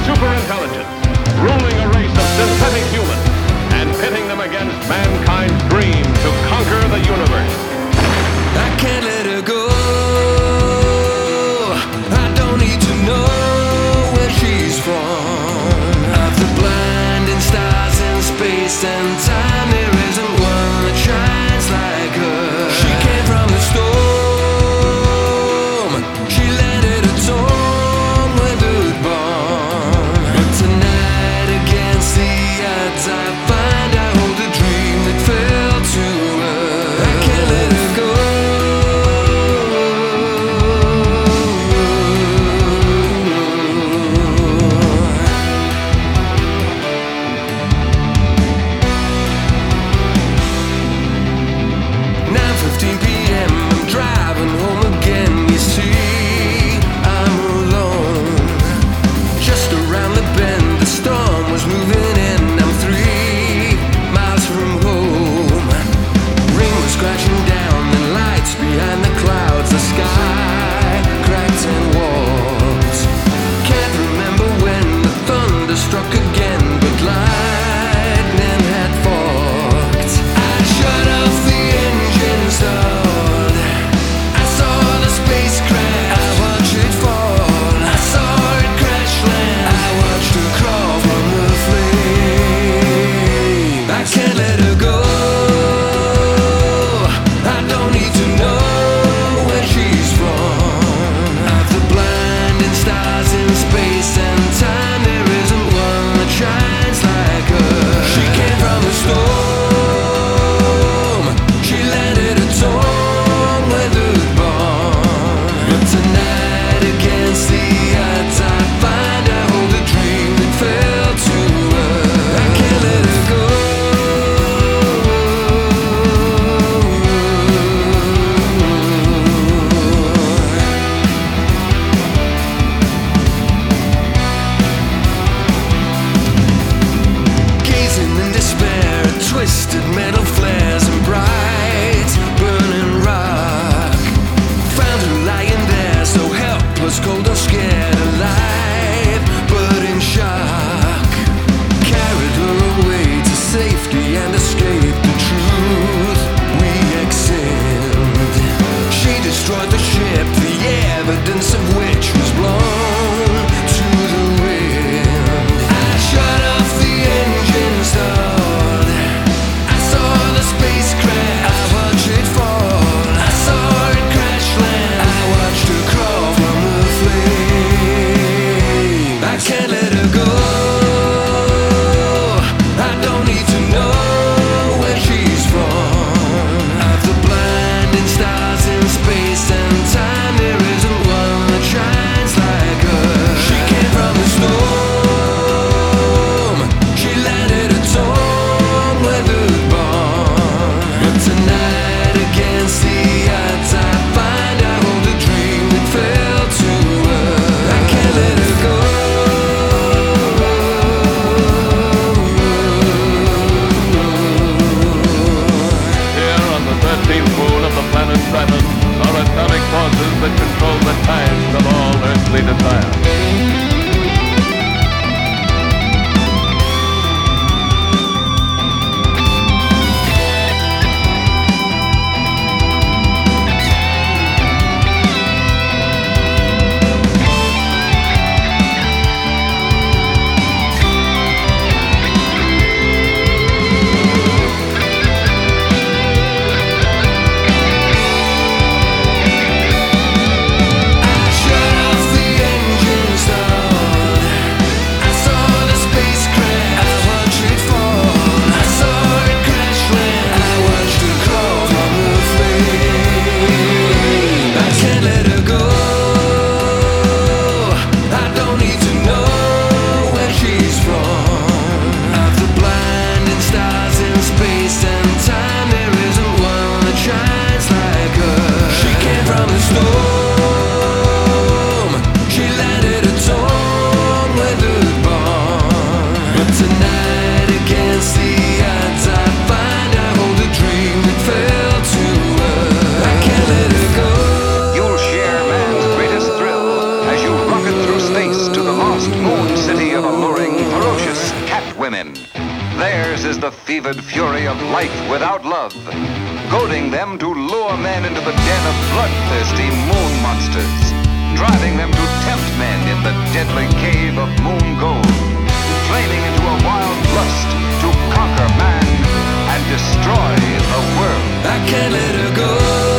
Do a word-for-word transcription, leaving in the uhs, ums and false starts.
superintelligence, ruling a race of synthetic humans, and pitting them against mankind's dream to conquer the universe. I can't let her go. I don't need to know where she's from. Of the blinding stars in space and time, there isn't one that shines like her. She came from the storm. She landed atomic weathered bomb. But tonight, against the odds, I find I hold a dream that fell to her. I can't let her go. nine fifteen p m I'm driving home again. You see, I'm alone. Just around the bend, the storm was moving in. I'm three miles from home. Rain was crashing down, and lights behind the clouds. The sky cracked and walls. Can't remember when the thunder struck again, but lightning had forked. I shut off the engine, stalled. I saw the spacecraft. I watched it fall. I saw it crash land. I watched her crawl from the flame. I can't let her go. I don't need to know where she's from. Of the blinding stars in space and time, there isn't one that shines like her. She came from the storm. She landed atomic weathered bomb. But tonight, against the odds, I find I hold a dream that fell to her. I can't let her go. Gazing in despair at twisted metal flares and bright burning rock. Found her lying there, so helpless, cold and scared, alive but in shock. Carried her away to safety and escaped the truth we exhumed. She destroyed the ship, the evidence of which was blown to the wind. I shut off the engine, stalled. I saw the spacecraft. I watched it fall. I saw it crash land. I watched her crawl from the flame. I can't let her go. I don't need to know where she's from. Of the blinding stars in space and time, there isn't one that shines like her. She came from the storm. She landed atomic weathered bomb. But tonight, against the odds, I find I hold a dream that fell to her. I can't let her go. Here on the thirteenth moon of the planet Saturn are atomic forces that control the tides of all earthly desire. I shut off the engine, lure men into the den of bloodthirsty moon monsters, driving them to tempt men in the deadly cave of moon gold, flaming into a wild lust to conquer man and destroy the world. I can't let her go.